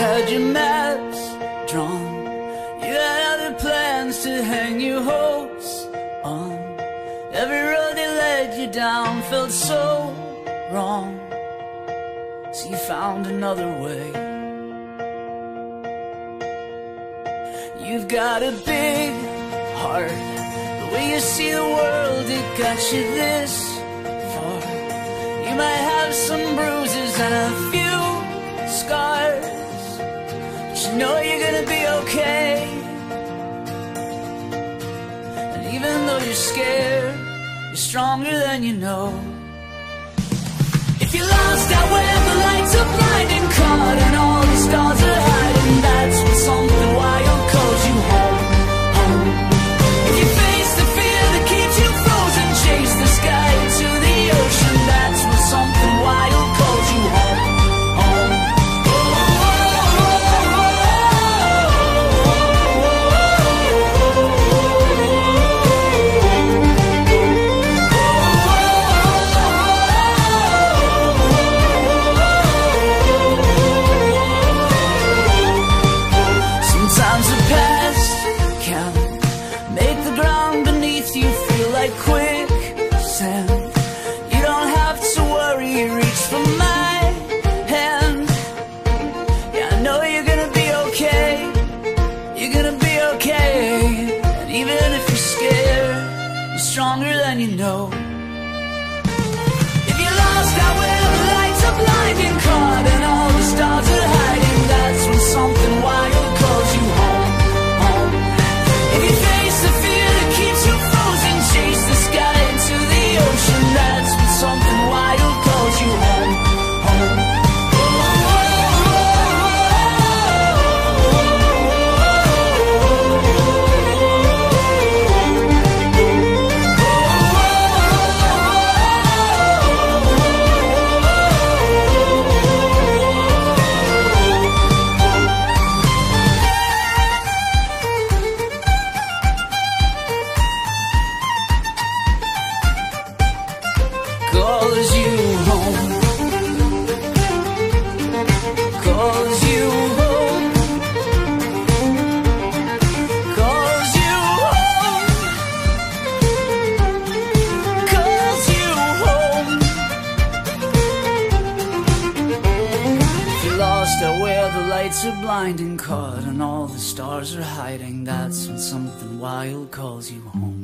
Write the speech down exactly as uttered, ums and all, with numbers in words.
had your maps drawn, you had other plans to hang your hopes on. Every road that led you down felt so wrong, so you found another way. You've got a big heart, the way you see the world, it got you this far. You might have some bruises and a few scars, but you know you're gonna be okay. And even though you're scared, you're stronger than you know. If you're lost out where the lights are blinding, caught and all the stars are hiding, that's when something wild calls you home, home. If you face the fear that keeps you frozen, chase the sky into the ocean, that's when something wild calls you home, home. Sometimes the past can make the ground beneath you feel like quicksand. You don't have to worry, reach for my hand. Yeah, I know you're gonna be okay. You're gonna be okay. And even if you're scared, you're stronger than you know. If you're lost out where the lights are blinding, caught and all the stars are hiding, that's when something wild calls you home, home. If you face the fear that keeps you frozen, chase the sky into the ocean, that's when something wild calls you home, home. Calls you home, calls you home, calls you home, calls you home. If you're lost out where the lights are blinding, caught and all the stars are hiding, that's when something wild calls you home.